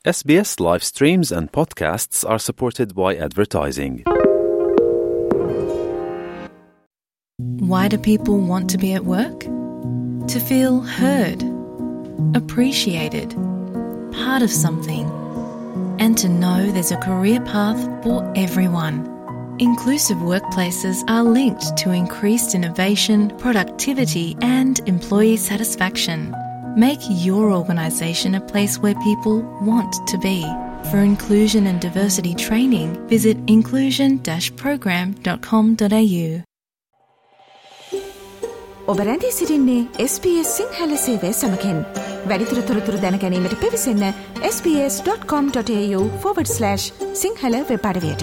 SBS live streams and podcasts are supported by advertising. Why do people want to be at work? To feel heard, appreciated, part of something, and to know there's a career path for everyone. Inclusive workplaces are linked to increased innovation, productivity, and employee satisfaction. Make your organisation a place where people want to be. For inclusion and diversity training, visit inclusion-program.com.au. ඔබ රැඳී සිටින්නේ SBS Sinhala සේවය සමගින්. වැඩිදුර තොරතුරු දැන ගැනීමට පිවිසන්න sbs.com.au/සිංහල web අඩවියට.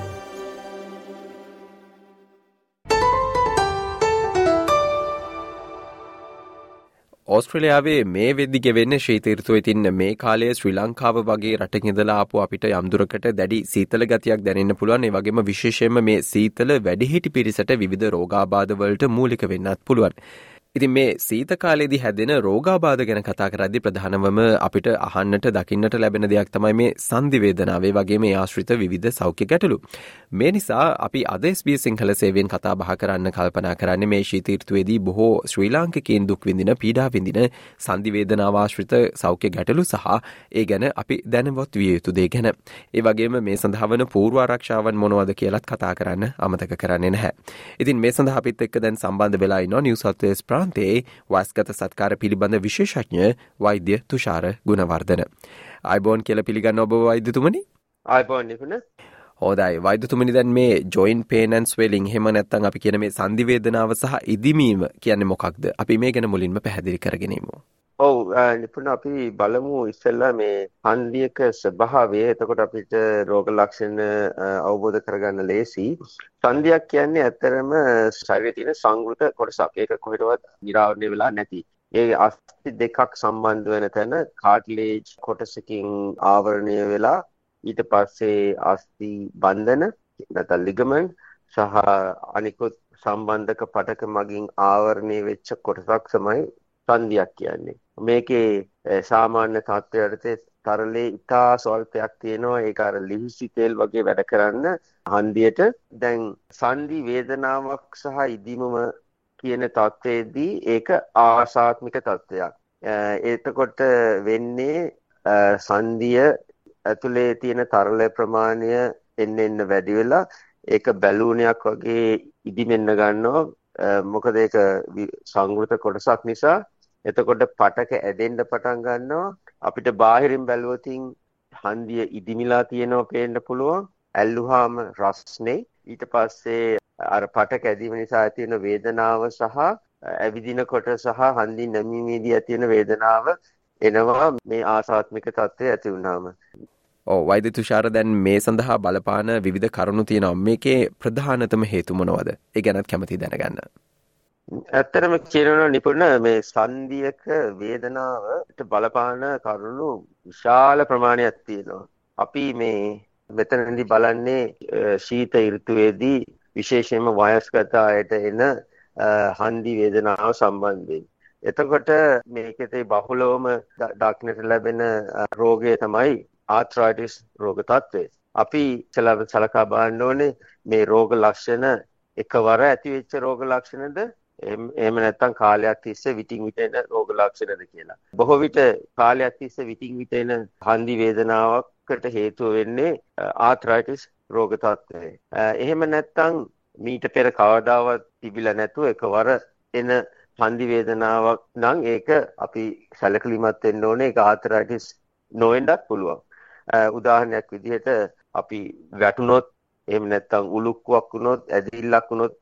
ඕස්ට්‍රේලියාවේ මේ වෙද්දි ගෙවෙන්නේ ශීත ඍතුවේ තින්න මේ කාලයේ ශ්‍රී ලංකාව වගේ රටක ඉඳලා ආපු අපිට යම් දුරකට දැඩි සීතල ගතියක් දැනෙන්න පුළුවන්. ඒ වගේම විශේෂයෙන්ම මේ සීතල වැඩිහිටි පිරිසට විවිධ රෝගාබාධ වලට මූලික වෙන්නත් පුළුවන්. ඉතින් මේ සීත කාලයේදී හැදෙන රෝගාබාධ ගැන කතා කරද්දී ප්‍රධානවම අපිට අහන්නට දකින්නට ලැබෙන දෙයක් තමයි මේ සන්ධි වේදනාව. ඒ වගේම ඒ ආශ්‍රිත විවිධ සෞඛ්‍ය ගැටලු. මේ නිසා අපි අද SBS සිංහල සේවයෙන් කතා බහ කරන්න කල්පනා කරන්නේ මේ ශීත ඍතුවේදී බොහෝ ශ්‍රී ලාංකිකයින් දුක් විඳින, පීඩා විඳින සන්ධි වේදනාව ආශ්‍රිත සෞඛ්‍ය ගැටලු සහ ඒ ගැන අපි දැනවත් විය යුතු දේ ගැන. ඒ වගේම මේ සඳහා වන පූර්ව ආරක්ෂාවන් මොනවද කියලාත් කතා කරන්න අමතක කරන්නේ නැහැ. ඉතින් මේ සඳහා අපිත් එක්ක දැන් සම්බන්ධ වෙලා ඉන්නවා නිව් සවුත් වේල්ස් ප්‍රාන්තයේ වයස්ගත සත්කාර පිළිබඳ විශේෂඥ වෛද්‍ය තුෂාර ගුණවර්ධන. ආයුබෝවන් කියලා පිළිගන්න ඔබ වෛද්‍යතුමනි. ආයුබෝවන් නිකුණ. හොඳයි වෛද්‍යතුමනි, දැන් මේ joint pain and swelling එහෙම නැත්නම් අපි කියන මේ සන්ධි වේදනාව සහ ඉදිමීම කියන්නේ මොකක්ද? අපි මේ ගැන මුලින්ම පැහැදිලි කරගෙන ඉමු. ඔව් නිකුණ, අපි බලමු ඉස්සෙල්ලා මේ හන්දියක ස්වභාවය. එතකොට අපිට රෝග ලක්ෂණ අවබෝධ කරගන්න ලේසි. සන්ධියක් කියන්නේ ඇත්තරම ශරීරයේ තියෙන සංවෘත කොටසක්. ඒක කොහෙටවත් නිරාවරණය වෙලා නැති. ඒ අස්ථි දෙකක් සම්බන්ධ වෙන තැන කාටිලේජ් කොටසකින් ආවරණය වෙලා ඊට පස්සේ අස්ථි බන්ධන නැත්නම් ලිගමන්ට් සහ අනිකුත් සම්බන්ධක පටක මගින් ආවරණය වෙච්ච කොටසක් තමයි සන්ධියක් කියන්නේ. මේකේ සාමාන්‍ය තත්ත්වයට තරලේ ඉතා ස්වල්පයක් තියෙනවා. ඒක අර ලිහිසි තෙල් වගේ වැඩ කරන්න හන්දියට. දැන් සන්ධි වේදනාවක් සහ ඉදීමම කියන තත්ත්වයේදී ඒක ආසාත්මික තත්ත්වයක්. එතකොට වෙන්නේ සන්ධිය ඇතුලේ තියෙන තරල ප්‍රමාණය එන්න වැඩි වෙලා ඒක බැලූනයක් වගේ ඉදිමෙන්න ගන්නවා. මොකද ඒක සංවෘත කොටසක් නිසා. එතකොට පටක ඇදෙන්න පටන් ගන්නවා. අපිට බාහිරින් බැලුවොතින් හන්දිය ඉදිමිලා තියෙනවා පේන්න පුළුවන්. ඇල්ලුවාම රස්නේ. ඊට පස්සේ අර පටක ඇදීම නිසා ඇති වෙන වේදනාව සහ ඇවිදිනකොට සහ හන්දි නැමීමේදී ඇති වෙන වේදනාව එනවා මේ ආසාත්මික තත්ත්වය ඇති වුණාම. ඔව් වෛද්‍ය තුෂාර, දැන් මේ සඳහා බලපාන විවිධ කරුණු තියෙනවා. මේකේ ප්‍රධානතම හේතු මොනවද? ඒ ගැනත් කැමතියි දැනගන්න. ඇත්තටම කියනවා නිපුණ මේ සන්ධියක වේදනාවට බලපාන කරුණු විශාල ප්‍රමාණයක් තියෙනවා. අපි මේ මෙතනදී බලන්නේ ශීත ඍතුවේදී විශේෂයෙන්ම වයස්ගත අයට එන හන්දි වේදනාව සම්බන්ධයෙන්. එතකොට මේකේ බහුලවම දක්නට ලැබෙන රෝගය තමයි ආර්ත්‍රයිටිස් රෝග තත්ත්වය. අපි සලකා බලන්න ඕනේ මේ රෝග ලක්ෂණ එකවර ඇති වෙච්ච රෝග ලක්ෂණද එහෙම නැත්නම් කාලයක් තිස්සේ විටින් විට එන රෝග ලක්ෂණද කියලා. බොහෝ විට කාලයක් තිස්සේ විටින් විට එන හන්දි වේදනාවකට හේතුව වෙන්නේ ආර්ත්‍රයිටිස් රෝග තත්ත්වය. එහෙම නැත්නම් මීට පෙර කවදාවත් තිබිලා නැතුව එකවර එන හන්දි වේදනාවක් නම් ඒක අපි සැලකිලිමත් වෙන්න ඕනේ. ඒක ආර්ත්‍රයිටිස් නොවෙන්නත් පුළුවන්. උදාහරණයක් විදිහට අපි වැටුනොත් එහෙම නැත්නම් උලුක්කුවක් වුණොත් ඇදිල්ලක් වුණොත්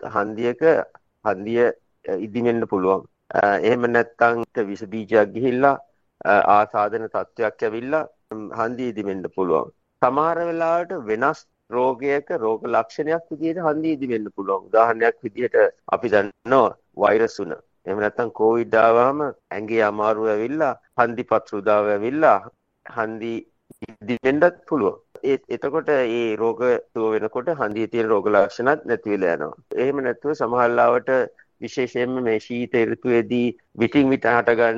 හන්දිය ඉදිමෙන්න පුළුවන්. එහෙම නැත්නම් විස බීජයක් ගිහිල්ලා ආසාදන තත්ත්වයක් ඇවිල්ලා හන්දිය ඉදිමෙන්න පුළුවන්. සමහර වෙලාවට වෙනස් රෝගයක රෝග ලක්ෂණයක් විදිහට හන්දිය ඉදිමෙන්න පුළුවන්. උදාහරණයක් විදිහට අපි දන්නවා වෛරස් උන. එහෙම නැත්නම් කොවිඩ් ආවම ඇඟේ අමාරු ඇවිල්ලා හන්දි පත්‍රු දාව ඇවිල්ලා හන්දි ඉදිමෙන්නත් පුළුවන්. එතකොට මේ රෝග සුව වෙනකොට හන්දියේ තියෙන රෝග ලක්ෂණත් නැති වෙලා යනවා. එහෙම නැත්නම් සමහර ලාවට විශේෂයෙන්ම මේ ශීත ඍතුවේදී විටින් විට හට ගන්නා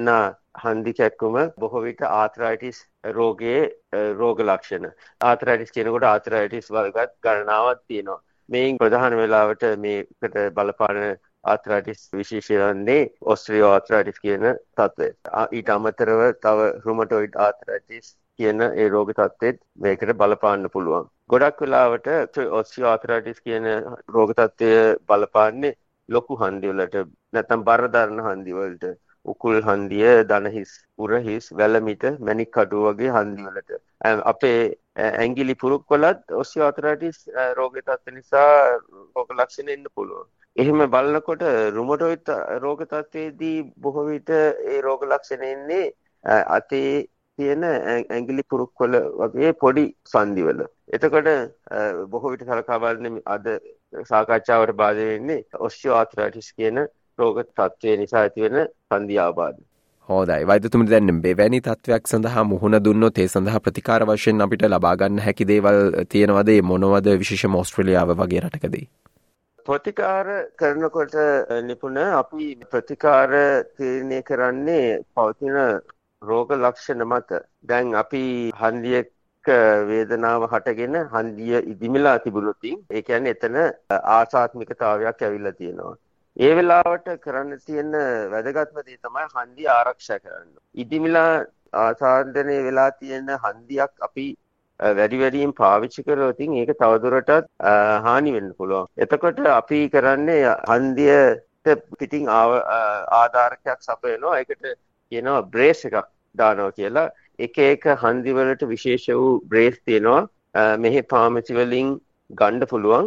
හන්දි කැක්කුම බොහෝ විට ආතරයිටිස් රෝගයේ රෝග ලක්ෂණ. ආතරයිටිස් කියනකොට ආතරයිටිස් වර්ගත් ගණනාවක් තියෙනවා. මේන් ප්‍රධාන වෙලාවට මේකට බලපාන ආතරයිටිස් විශේෂයෙන්න්නේ ඔස්ට්‍රියෝ ආතරයිටිස් කියන තත්ත්වය. ඊට අමතරව තව රුමටොයිඩ් ආතරයිටිස් කියන ඒ රෝග තත්ත්වෙත් මේකට බලපාන්න පුළුවන්. ගොඩක් වෙලාවට ඔස්ට්‍රියෝ ආතරයිටිස් කියන රෝග තත්ත්වය බලපාන්නේ ලොකු හන්දි වලට නැත්නම් බර දරන හන්දි වලට. උකුල් හන්දිය, දනහිස්, උරහිස්, වැලමිට, මැණික් කටුව වගේ හන්දි වලට. අපේ ඇඟිලි පුරුක් වලත් ඔස්ටියෝආතරයිටිස් රෝගී තත්ත්ව නිසා රෝග ලක්ෂණ එන්න පුළුවන්. එහෙම බලනකොට රුමටොයිඩ් රෝග තත්ත්වයේදී බොහෝ විට ඒ රෝග ලක්ෂණ එන්නේ අතේ තියෙන ඇඟිලි පුරුක් වල වගේ පොඩි සංදිවල. එතකොට බොහෝ විට සලකා බලන්නේ අද සාකච්ඡාවට බාධා වෙන්නේ ඔස්ටියෝආතරයිටිස් කියන රෝග තත්ත්වය නිසා ඇතිවෙන සංදි ආබාධ. හොඳයි. වෛද්‍යතුමනි දැන් මෙවැනි තත්ත්වයක් සඳහා මුහුණ දුන්නොත් ඒ සඳහා ප්‍රතිකාර වශයෙන් අපිට ලබා ගන්න හැකි දේවල් තියෙනවද? මොනවද විශේෂම ඕස්ට්‍රේලියාව වගේ රටකදී? ප්‍රතිකාර කරනකොට නිපුණ අපි ප්‍රතිකාර තීරණය කරන්නේ පවතින රෝග ලක්ෂණ මත. දැන් අපි හන්දියක වේදනාව හටගෙන හන්දිය ඉදිමිලා තිබුණොත් ඒ කියන්නේ එතන ආසාත්මිකතාවයක් ඇවිල්ලා තියෙනවා. ඒ වෙලාවට කරන්න තියෙන වැදගත්ම දේ තමයි හන්දිය ආරක්ෂා කරන්න. ඉදිමිලා ආසාදනය වෙලා තියෙන හන්දියක් අපි වැඩියෙන් පාවිච්චි කරොත් ඒක තවදුරටත් හානි වෙන්න පුළුවන්. එතකොට අපි කරන්නේ හන්දියට පිටින් ආධාරකයක් සපයනවා. ඒකට කියනවා බ්‍රේස් එකක් දානවා කියලා. එක හන්දි වලට විශේෂ වූ බ්‍රේස් තියෙනවා. මෙහි ෆාමසි වලින් ගන්න පුළුවන්.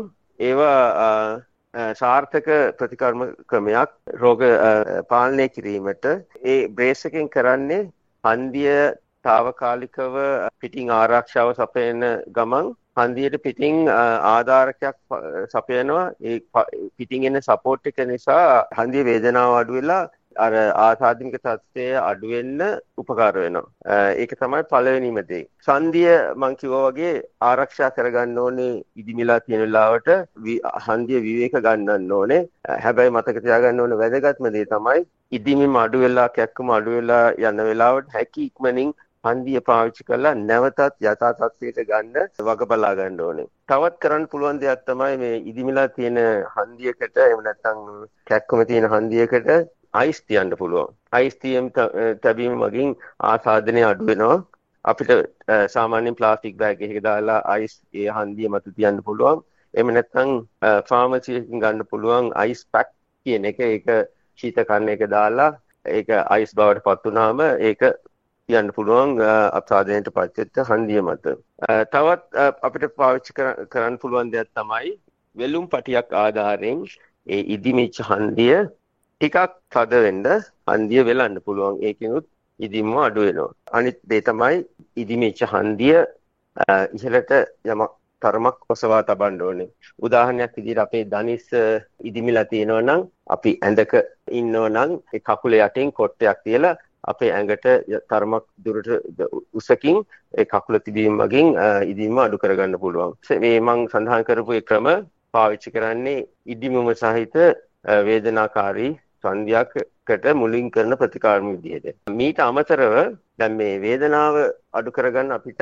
ඒවා සාර්ථක ප්‍රතිකර්ම ක්‍රමයක් රෝග පාලනය කිරීමට. ඒ බ්‍රේස් එකෙන් කරන්නේ හන්දිය తాවකාලිකව පිටින් ආරක්ෂාව සපයන ගමන් හන්දියට පිටින් ආධාරකයක් සපයනවා. ඒ පිටින් එන සපෝට් එක නිසා හන්දිය වේදනාව අඩු වෙලා අර ආසාදනික තත්ත්වය අඩු වෙන්න උපකාර වෙනවා. ඒක තමයි පළවෙනිම දේ. සංදිය මං කිව්වා වගේ ආරක්ෂා කරගන්න ඕනේ. ඉදිමිලා තියෙන වෙලාවට හන්දිය විවේක ගන්නන්න ඕනේ. හැබැයි මතක තියාගන්න ඕනේ වැදගත්ම දේ තමයි ඉදිමිම අඩු වෙලා කැක්කම අඩු වෙලා යන වෙලාවට හැකි ඉක්මනින් හන්දිය පාවිච්චි කරලා නැවතත් යථා තත්ත්වයට ගන්න වග බලා ගන්න ඕනේ. තවත් කරන්න පුළුවන් දෙයක් තමයි මේ ඉදිමිලා තියෙන හන්දියකට එහෙම නැත්නම් කැක්කම තියෙන හන්දියකට අයිස් තියන්න පුළුවන්. අයිස් තැබීම මගින් ආසාදනය අඩු වෙනවා. අපිට සාමාන්‍යයෙන් ප්ලාස්ටික් බෑග් එකක දාලා අයිස් ඒ හන්දිය මත තියන්න පුළුවන්. එහෙම නැත්නම් ෆාමසි එකකින් ගන්න පුළුවන් අයිස් පැක් කියන එක. ඒක ශීත කන්න එක දාලා ඒක අයිස් බවට පත් වුණාම ඒක තියන්න පුළුවන් ආසාදනයට පත්වෙච්ච හන්දිය මත. තවත් අපිට පාවිච්චි කරන්න පුළුවන් දෙයක් තමයි වෙලුම් පටියක් ආධාරයෙන් ඒ ඉදිමිච්ච හන්දිය ටිකක් තද වෙන්න හන්දිය වෙලන්න පුළුවන්. ඒකිනුත් ඉදිම අඩු වෙනවා. අනිත් දේ තමයි ඉදිමිච්ච හන්දිය ඉහළට යමක් තරමක් ඔසවා තබන්න ඕනේ. උදාහරණයක් විදිහට අපේ දනිස් ඉදිමිලා තියෙනවා නම් අපි ඇඳක ඉන්නවා නම් ඒ කකුල යටින් කොට්ටයක් තියලා අපේ ඇඟට තරමක් දුරට උසකින් ඒ කකුල තිබීම මගින් ඉදිම අඩු කරගන්න පුළුවන්. මේ මම සඳහන් කරපු ඒ ක්‍රම පාවිච්චි කරන්නේ ඉදිමම සහිත වේදනාකාරී සංධියකට මුලින් කරන ප්‍රතිකාරම විදිහට. මීට අමතරව දැන් මේ වේදනාව අඩු කරගන්න අපිට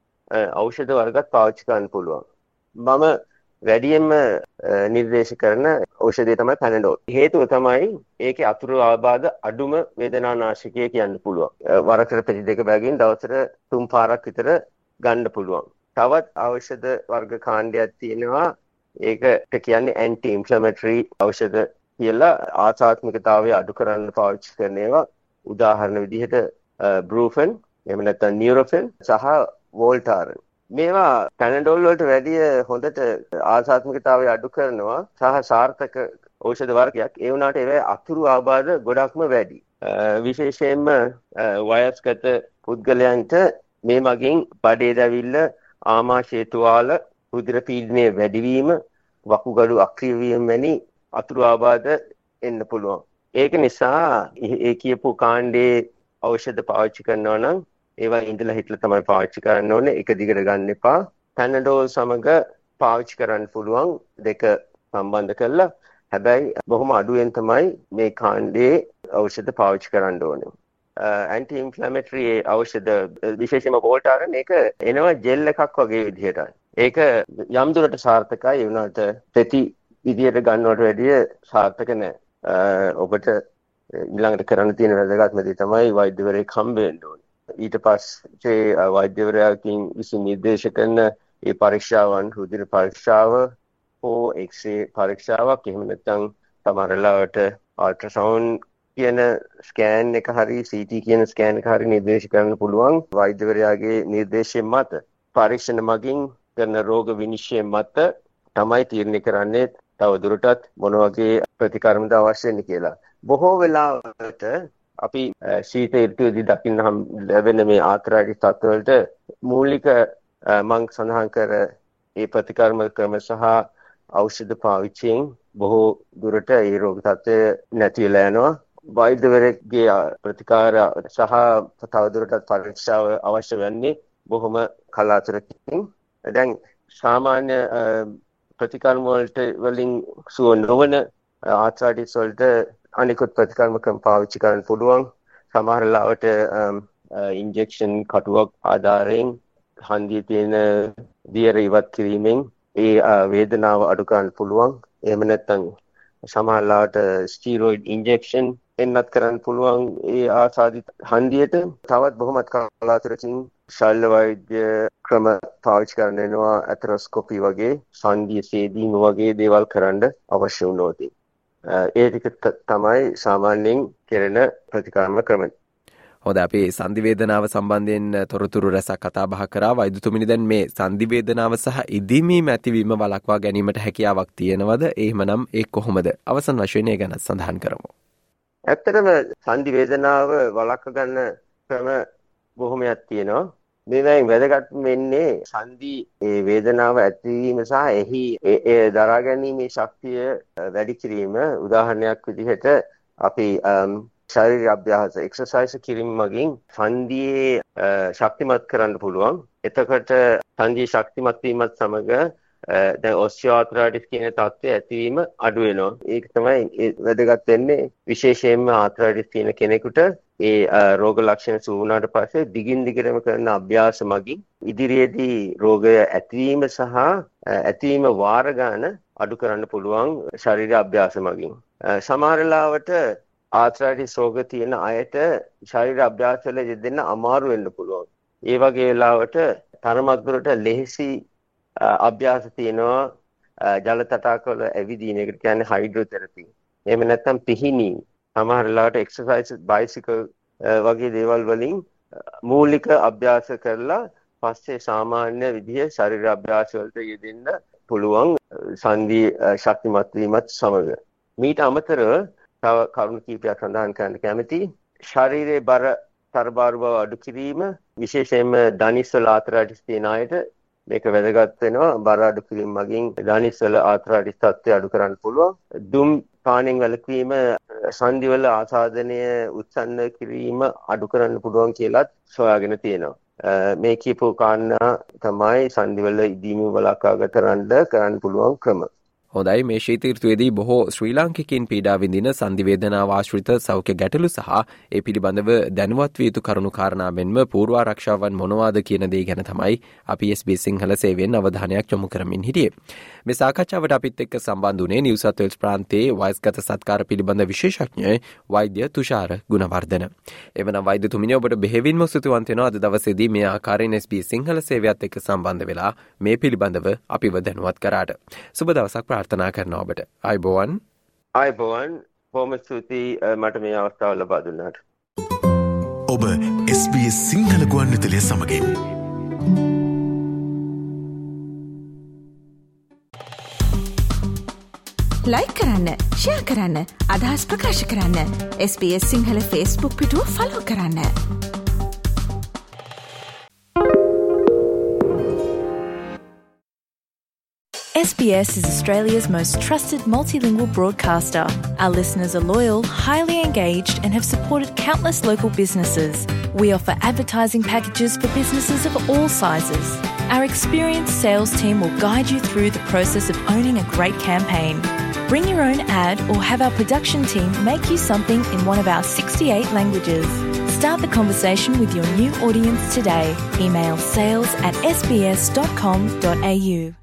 ඖෂධ වර්ගත් පාවිච්චි කරන්න පුළුවන්. මම වැඩියෙන්ම නිර්දේශ කරන ඖෂධය තමයි පැනඩෝල්. හේතුව තමයි ඒකේ අතුරු ආබාධ අඩුම වේදනානාශකය කියන්න පුළුවන්. වරකට පෙති දෙක බැගින් දවසට 3 පාරක් විතර ගන්න පුළුවන්. තවත් ඖෂධ වර්ග කාණ්ඩයක් තියෙනවා. ඒකට කියන්නේ ඇන්ටි ඉන්ෆ්ලමේටරි ඖෂධ කියලා. ආසාත්මිකතාවය අඩු කරන්න පාවිච්චි කරන ඒවා උදාහරණ විදිහට බෲෆෙන්, එහෙම නැත්නම් නියුරොෆෙන් සහ වෝල්ටාරන්. මේවා පැනඩෝල් වලට වැඩිය හොඳට ආසාත්මිකතාවය අඩු කරනවා සහ සාර්ථක ඖෂධ වර්ගයක්. ඒ වුණාට ඒවා අතුරු ආබාධ ගොඩක්ම වැඩි. විශේෂයෙන්ම වයස්ගත පුද්ගලයන්ට මේ මගින් බඩේ දැවිල්ල, ආමාශය තුවාල, රුධිර පීඩනය වැඩිවීම, වකුගඩු අක්‍රිය වීම වැනි අතුරු ආබාධ එන්න පුළුවන්. ඒක නිසා ඒ කියපු කාණ්ඩේ ඖෂධ පාවිච්චි කරනවා නම් ඒවා ඉඳලා හිටලා තමයි පාවිච්චි කරන්න ඕනේ. එක දිගට ගන්න එපා. පැනඩෝල් සමග පාවිච්චි කරන්න පුළුවන් දෙක සම්බන්ධ කරලා. හැබැයි බොහොම අඩුවෙන් තමයි මේ කාණ්ඩේ ඖෂධ පාවිච්චි කරන්න ඕනේ. ඇන්ටි ඉන්ෆ්ලැමේටරි ඖෂධ විශේෂයෙන්ම වෝල්ටාරන් ඒක එනවා ජෙල් එකක් වගේ විදිහට. ඒක යම් දුරට සාර්ථකයි වුණාට ප්‍රති විදියට ගන්නවට වැඩිය සාර්ථක නැහැ. ඔබට ඊළඟට කරන්න තියෙන වැදගත්ම දේ තමයි වෛද්‍යවරයෙක් හම්බ වෙන්න ඕනේ. ඊට පස්සේ වෛද්‍යවරයාකින් විසින් නිර්දේශ කරන ඒ පරීක්ෂාවන් රුධිර පරීක්ෂාව හෝ එක්ස්රේ පරීක්ෂාවක් එහෙම නැත්නම් සමහර වෙලාවට අල්ට්‍රාසවුන්ඩ් කියන ස්කෑන් එක හරි CT කියන ස්කෑන් එක හරි නිර්දේශ කරන්න පුළුවන් වෛද්‍යවරයාගේ නිර්දේශයෙන් මත පරීක්ෂණ මගින් කරන රෝග විනිශ්චය මත තමයි තීරණය කරන්නේ තව දුරටත් මොන වගේ ප්‍රතිකර්මද අවශ්‍ය වෙන්නේ කියලා. බොහෝ වෙලාවට අපි ශීත ඍතුවේදී දකින්න ලැබෙන මේ ආතරයිටිස් තත්ත්වවලට මූලික මං සඳහන් කර ඒ ප්‍රතිකර්ම ක්‍රම සහ ඖෂධ පාවිච්චියෙන් බොහෝ දුරට ඒ රෝග තත්ත්වය නැති වෙලා යනවා. වෛද්‍යවරයෙක්ගේ ප්‍රතිකාර සහ තවදුරටත් පරීක්ෂාව අවශ්‍ය වෙන්නේ බොහොම කලාතුරකින්. දැන් සාමාන්‍ය ප්‍රතිකර්ම වලින් සුව නොවන ආතරයිටිස් වලට අනිකුත් ප්‍රතිකර්ම ක්‍රම පාවිච්චි කරන්න පුළුවන්. සමහර ලාවට ඉන්ජෙක්ෂන් කටුවක් ආධාරයෙන් හන්දියේ තියෙන දියර ඉවත් කිරීමෙන් ඒ වේදනාව අඩු කරන්න පුළුවන්. එහෙම නැත්නම් සමහර ලාවට ස්ටීරොයිඩ් ඉන්ජෙක්ෂන් එන්නත් කරන්න පුළුවන් ඒ ආසාදිත හන්දියට. තවත් බොහොමත් කලාතුරකින් ශල්‍ය වෛද්‍ය ක්‍රම පාවිච්චි කරන්න වෙනවා. ඇතරොස්කෝපි වගේ සංදිය සේදීම වගේ දේවල් කරන්න අවශ්‍ය වුණොත්. ඒ ටික තමයි සාමාන්‍යයෙන් කෙරෙන ප්‍රතිකර්ම ක්‍රම. හොඳ අපි සන්ධි වේදනාව සම්බන්ධයෙන් තොරතුරු රැසක් කතා බහ කරා. වෛද්‍යතුමනි දැන් මේ සන්ධි වේදනාව සහ ඉදිමීම ඇතිවීම වළක්වා ගැනීමට හැකියාවක් තියෙනවද? එහෙමනම් ඒ කොහොමද? අවසන් වශයෙන් ඒ ගැන සඳහන් කරමු. ඇත්තටම සන්ධි වේදනාව වළක්ව ගන්න ක්‍රම බොහොමයක් තියෙනවා. මේවෙන් වැදගත් වෙන්නේ සන්ධි ඒ වේදනාව ඇතිවීම සහ එහි ඒ දරා ගැනීමේ ශක්තිය වැඩි කිරීම. උදාහරණයක් විදිහට අපි ශාරීරික අභ්‍යාස එක්සර්සයිස් කිරීම මගින් සන්ධියේ ශක්තිමත් කරන්න පුළුවන්. එතකොට සන්ධිය ශක්තිමත් වීමත් සමග දැන් ඔස්ටියෝආර්ත්‍රයිටිස් කියන තත්ත්වය ඇතිවීම අඩු වෙනවා. ඒක තමයි වැදගත් වෙන්නේ. විශේෂයෙන්ම ආර්ත්‍රයිටිස් තියෙන කෙනෙකුට ඒ රෝග ලක්ෂණ සුව වුණාට පස්සේ දිගින් දිගටම කරන අභ්‍යාස මගින් ඉදිරියේදී රෝගය ඇතිවීම සහ ඇතිවීම වාර ගන්න අඩු කරන්න පුළුවන් ශරීර අභ්‍යාස මගින්. සමහර වෙලාවට ආර්ත්‍රයිටිස් රෝග තියෙන අයට ශරීර අභ්‍යාස වල යෙදෙන්න අමාරු වෙන්න පුළුවන්. ඒ වගේ වෙලාවට තරමක් දුරට ලෙහෙසි අභ්‍යාස තියෙනවා. ජල තටාකවල ඇවිදින එකට කියන්නේ හයිඩ්‍රොതെරපි. එහෙම නැත්නම් පිහිනීම. සමහර වෙලාවට එක්සර්සයිස් බයිසිකල් වගේ දේවල් වලින් මූලික අභ්‍යාස කරලා පස්සේ සාමාන්‍ය විදිහේ ශරීර අභ්‍යාස වලට යෙදෙන්න පුළුවන් සන්ධි ශක්තිමත් වීමත් සමග. මීට අමතරව තව කරුණු කීපයක් සඳහන් කරන්න කැමතියි. ශරීරයේ බර තරබාරු බව අඩු කිරීම විශේෂයෙන්ම ධනිස්වල ආතරයිටිස් තියෙන අයට මේක වැදගත් වෙනවා. බර අඩු කිරීම මගින් ධනිස්වල ආතරයිටිස් තත්ත්වය අඩු කරන්න පුළුවන්. දුම් පානෙන් වැළකීම සන්ධිවල ආසාදනය උත්සන්න කිරීම අඩු කරන්න පුළුවන් කියලාත් සොයාගෙන තියෙනවා. මේ කියපු කාරණා තමයි සන්ධිවල ඉදීම වළක්වා කරන්න පුළුවන් ක්‍රම. හොඳයි මේ ශීත ඍතුවේදී බොහෝ ශ්‍රී ලාංකිකයින් පීඩා විඳින සන්ධි වේදනාව ආශ්‍රිත සෞඛ්‍ය ගැටලු සහ ඒ පිළිබඳව දැනුවත් විය යුතු කරුණු කාරණා මෙන්ම පූර්වාරක්ෂාවන් මොනවාද කියන දේ ගැන තමයි අපි SBS සිංහල සේවයෙන් අවධානයක් යොමු කරමින් හිටියේ. මේ සාකච්ඡාවට අපිත් එක්ක සම්බන්ධ වුණේ නිව් සවුත් වේල්ස් ප්‍රාන්තයේ වයස්ගත සත්කාර පිළිබඳ විශේෂඥ වෛද්‍ය තුෂාර ගුණවර්ධන. එවනම් වෛද්‍යතුමිනි ඔබට බෙහෙවින්ම ස්තුතිවන්ත වෙනවා අද දවසේදී මේ ආකාරයෙන් SBS සිංහල සේවයත් එක්ක සම්බන්ධ වෙලා මේ පිළිබඳව අපිව දැනුවත් කරාට. සුබ දවසක් ප්‍රාර්ථනා කරනවා ඔබට. ආයුබෝවන්. ආයුබෝවන්. බොහොම ස්තුතියි මට මේ අවස්ථාව ලබා දුන්නාට. ඔබ SBS සිංහල ගුවන්විදුලිය සමගින් ලයික් කරන්න, ෂෙයා කරන්න, අදහස් ප්‍රකාශ කරන්න. SBS සිංහල Facebook පිටුව ෆලෝ කරන්න. SBS is Australia's most trusted multilingual broadcaster. Our listeners are loyal, highly engaged, and have supported countless local businesses. We offer advertising packages for businesses of all sizes. Our experienced sales team will guide you through the process of owning a great campaign. Bring your own ad or have our production team make you something in one of our 68 languages. Start the conversation with your new audience today. Email sales@sbs.com.au.